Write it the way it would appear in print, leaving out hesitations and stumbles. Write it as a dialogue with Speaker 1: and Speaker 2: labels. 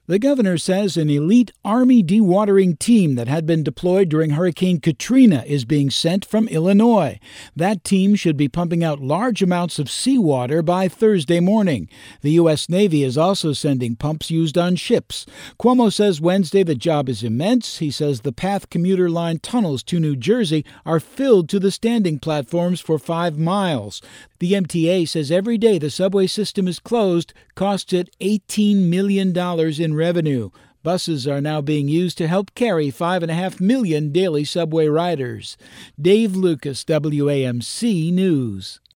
Speaker 1: The governor says an elite Army dewatering team that had been deployed during Hurricane Katrina is being sent from Illinois. That team should be pumping out large amounts of seawater by Thursday morning. The U.S. Navy is also sending pumps used on ships. Cuomo says Wednesday the job is immense. He says the PATH commuter line tunnels to New Jersey are filled to the standing platforms for 5 miles. The MTA says every day the subway system is closed costs it $18 million in revenue. Buses are now being used to help carry 5.5 million daily subway riders. Dave Lucas, WAMC News.